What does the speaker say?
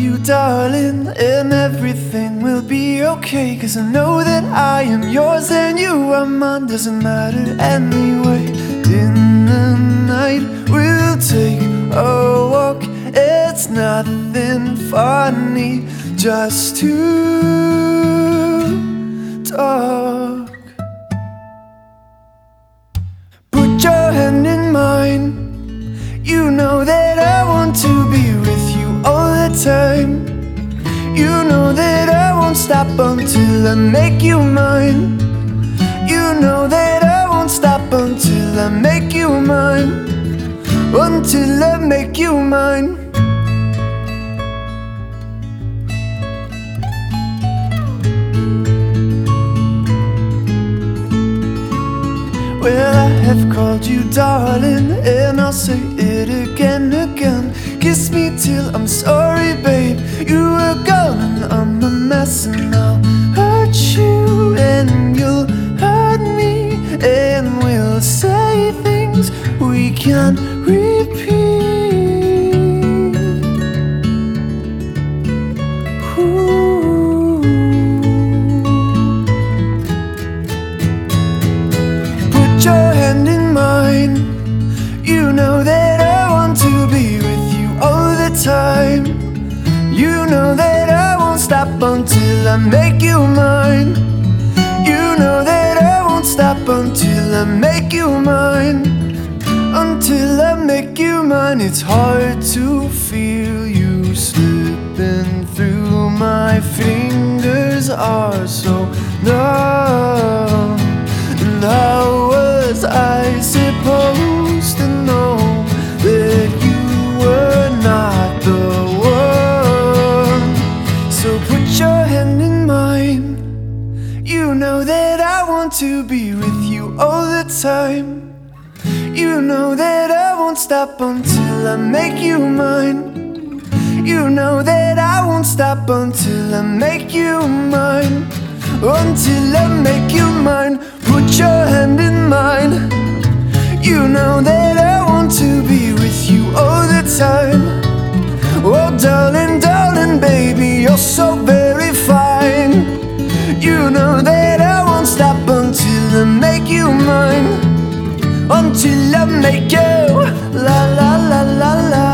you darling, and everything will be okay. 'Cause I know that I am yours and you are mine. Doesn't matter anyway. In the night we'll take a walk. It's nothing funny, just to talk. Put your hand in mine. You know that I want to be with you all the time. You know that I won't stop until I make you mine. You know that I won't stop until I make you mine. Until I make you mine. Well, I have called you darling, and I'll say it again. Kiss me till I'm sorry, babe. You are gone and I'm a mess, and I'll hurt you and you'll hurt me, and we'll say things we can't repeat. Ooh. Put your hand in mine. You know that I want to be with you all the time. You know that I won't stop until I make you mine. You know that I won't stop until I make you mine. Until I make you mine. It's hard to feel you slipping through. My fingers are so numb. And how was I supposed to know that you were not the one? So put your hand in mine. You know that I want to be with you all the time. You know that I won't stop until I make you mine. You know that I won't stop until I make you mine. Until I make you mine. Put your hand in mine. You know that I want to be with you all the time. Oh darling, darling, baby, you're so very fine. You know that I won't stop until I make you mine. Until I make you la la la la la.